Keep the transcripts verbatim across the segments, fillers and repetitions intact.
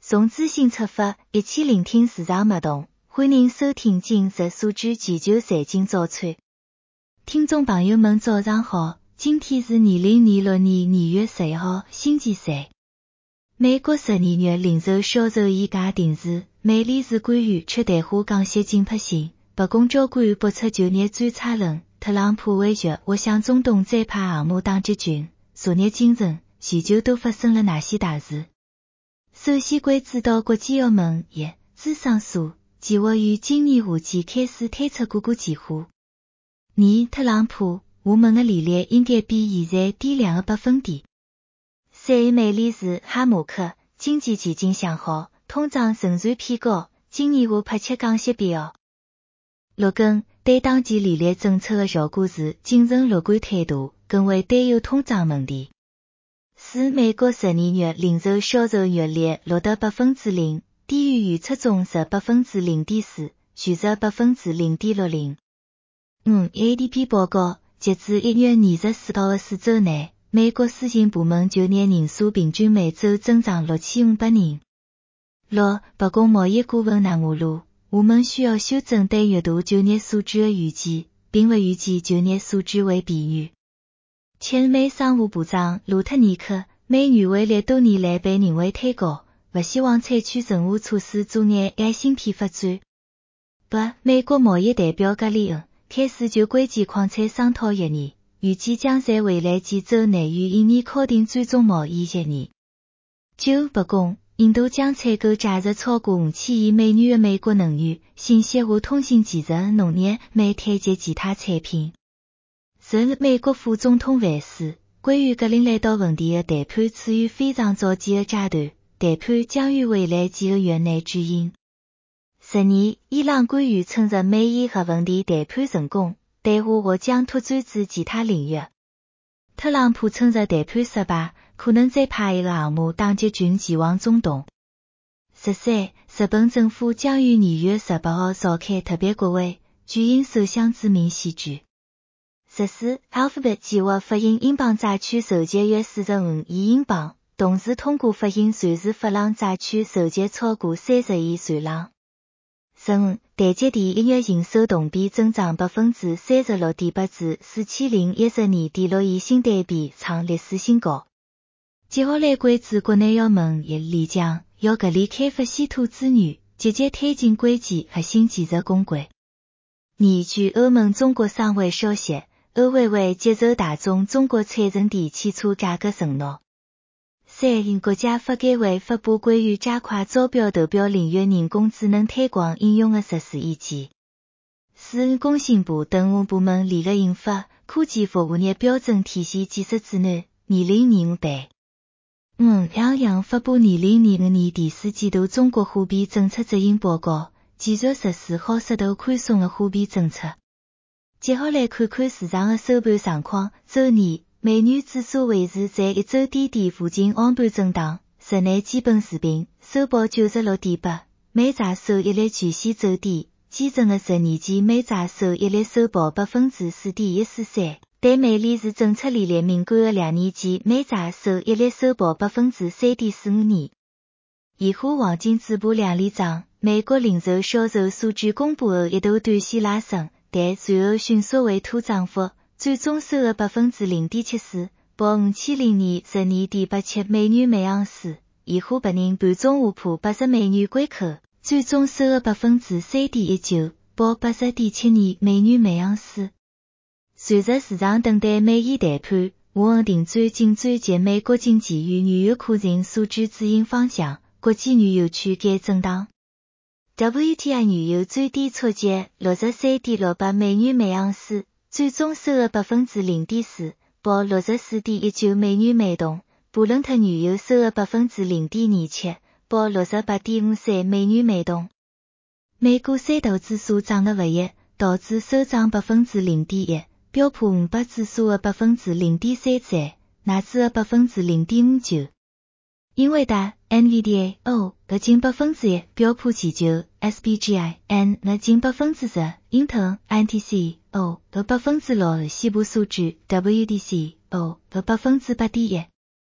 从资讯出发，一起聆听市场脉动。欢迎收听今日数据全球财经早餐。听众朋友们早上好，今天是二零二六年二月十一号，星期三。美国十二月零售销售议价定序，美联储官员却谈话讲些紧迫性，白宫交关驳出就业观察论，特朗普威胁或向中东再派航母打击军。昨日清晨，全球都发生了哪些大事？首先关注到国际澳门一资商所计划于今年夏季开始推出股股计划。二特朗普澳门的利率应该比现在低两个百分点。三美联储哈马克经济前景向好，通胀仍然偏高，今年下拍切降息必要。六根对当前利率政策的效果是谨慎乐观态度，更为担忧通胀问题。四美国十二月零售销售月率录得百分之零，低于预测中值百分之零点四，虚值百分之零点六零。五 A D P 报告，截至一月二十四号的四周内，美国私营部门就业人数平均每周增长六千五百人。六白宫贸易顾问纳瓦罗，我们需要修正对月度就业数据的预计，并不预计就业数据为必预。前美商务部长卢特尼克，美元汇率多年来被认为太高，不希望采取任何措施阻碍该芯片发展。八美国贸易代表格里恩开始就关键矿产商讨协议，预计将在未来几周内于印尼敲定最终贸易协议。九白宫，印度将采购价值超过五千亿美元的美国能源、信息和通信技术、农业、煤炭及其他产品。十美国副总统万斯，关于格林兰岛问题的谈判处于非常着急的阶段，谈判将于未来几个月内举行。十二伊朗官员称日美伊核问题谈判成功，谈话或将拓展至其他领域。特朗普称日谈判失败，可能再派一个航母打击群前往中东。十三日本政府将于二月十八号召开特别国会，举行首相指名选举。十四 Alphabet 计划发行英镑债券筹集约四十五亿英镑，同时通过发行瑞士法郎债券筹集超过三十亿瑞郎。十五台积电一月营收同比增长百分之三十六点八至四千零一十二点六亿新台币，创历史新高。接下来关注国内澳门一理讲要合理开发稀土资源，积极推进关键核心技术攻关。二据澳门中国商会消息，澳委会接受大众中国财政电汽车改革承诺。三国家发改委发布关于加快招标投标领域人工智能推广应用的实施意见。四工信部等五部门联合印发科技服务业标准体系建设指南二零二五版。五央行发布二零二五年第四季度中国货币政策执行报告，继续实施好适度宽松的货币政策。接下来看看市场的收盘状况。周二，美元指数维持在一周低点附近横盘震荡，日内基本持平，收报九十六点八，美债收益率全线走低，基准的十年期美债收益率收报百分之四点一四三，对美联储政策利率敏感的两年期美债收益率收报百分之三点四五二。现货黄金止步两连涨，美国零售销售数据公布后一度短线拉升，但随后迅速回吐涨幅，最终收了百分之零点七四，报五千零二十二点八七美元每盎司。现货白银盘中下破八十美元关口，最终收了百分之三点一九，报八十点七二美元每盎司。随着市场等待美伊谈判，下行定转紧追及美国经济与原油库存数据指引方向，国际原油区间震荡。W T I 原油最低触及六十三点六八美元每盎司，最终收了百分之零点四，报六十四点一九美元每桶。布伦特原油收了百分之零点二七，报六十八点五三美元每桶。美股三大指数涨得不一，道指收涨百分之零点一，标普五百指数的百分之零点三三，纳指的百分之零点五九。英伟达 N V D A O 的近百分之一，标普全球 S P G I N 的近百分之十，英特尔 I T C O 的百分之六，西部数据 W D C O 的百分之八点一。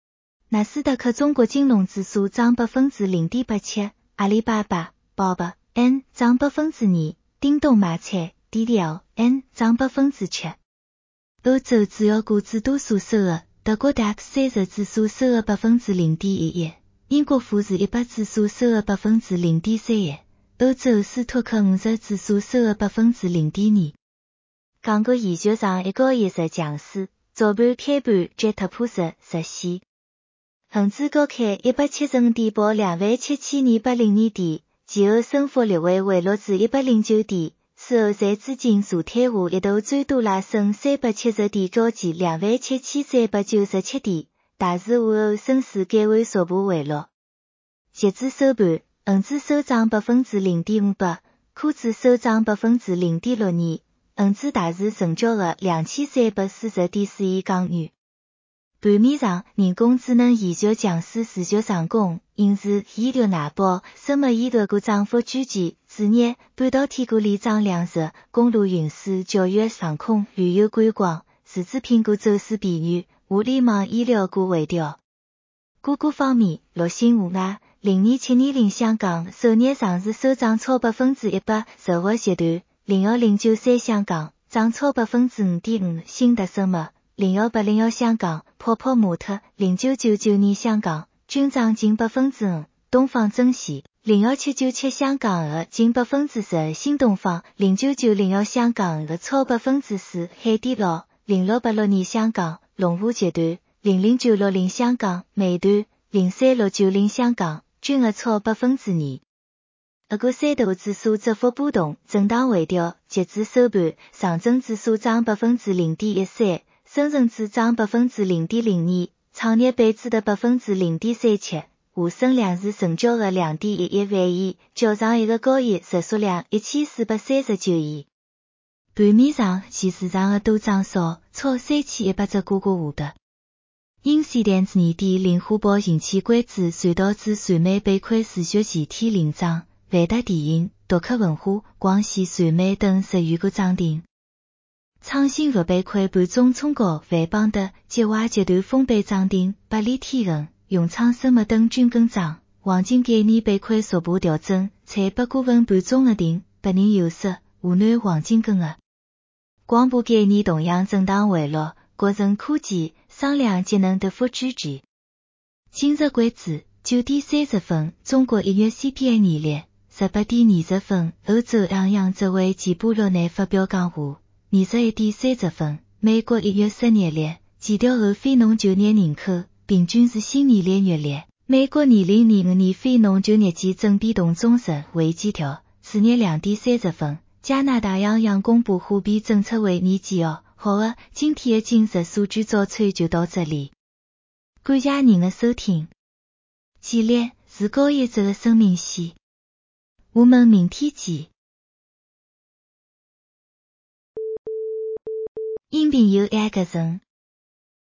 纳斯达克中国金融指数涨百分之零点八七，阿里巴巴、宝宝 N 涨百分之二，叮咚马车 D D L N 涨百分之七。欧洲主要股指多数收入，德国 D A X 三十指数收入百分之零点一一，英国富时一百指数收入百分之零点三一，欧洲斯托克五十指数收入百分之零点二。港股研究上一个一十强势，早盘开盘即突破十十线。恒指高开一百七十五点，报两万七千二百零二点，其后升幅略微回落至一百零九点，此后在资金助推下一度最多拉升三百七十点，高见两万七千三百九十七点，大市午后升势改为逐步回落。截至收盘，恒指收涨百分之零点五八，科指收涨百分之零点六二，恒指大市成交额两千三百四十点四亿港元。盘面上，人工智能研究强势持续上攻，因此医疗奶宝、生物医疗股涨幅居前。主日，半导体股连涨两日，公路运输、教育、航空、旅游观光、数字品股走势偏软，互联网医疗股回调。股价方面，六星无碍、零二七二零香港首日上市收涨超百分之一百，受获集团、零二零九三香港涨超百分之五点五，新特生物、零幺八零幺香港、泡泡玛特、零九九九二香港均涨近百分之五，东方珍稀、零二七九七香港额近百分之十，新东方、零九九零幺香港额超百分之四，海底捞、零六八六二香港、龙湖集团、零零九六零香港、美团、零三六九零香港均额超百分之二。俄股三大指数窄幅波动，震荡回调，截至收盘，上证指数涨百分之零点一三，深圳指涨百分之零点零二，创业板指的百分之零点三七，沪深两市成交额两点一一万亿，较上一个交易日数量一千四百三十九亿。盘面上，前市场的多涨少，超三千一百只股价下跌。英线电子年底零花报引起关注，传导致传媒板块持续前天领涨，万达电影、独客文化、广线传媒等十余个涨停。创新物板块盘中冲高，万邦德、捷华集团封板涨停，百里天恒、永昌生物等均跟涨。黄金概念板块逐步调整，采百股份盘中额定，百年有色、湖南黄金跟额。光波概念同样震荡回落，国盛科技、商量节能跌幅居前。今日关注九点三十分，中国一月 C P I 年率；十八点二十分，欧洲央行执委齐波洛内发表讲话；二十一点三十分，美国一月失业率，强调后非农就业人口平均是新年率月率。美国二零二五年非农就业季准变动总值为基调。次日两点三十分，加拿大央行公布货币政策会议纪要。好的，今天的今日数据早餐就到这里，感谢您的收听。建立是高业者的生命线，我们明天见。音频由 Agason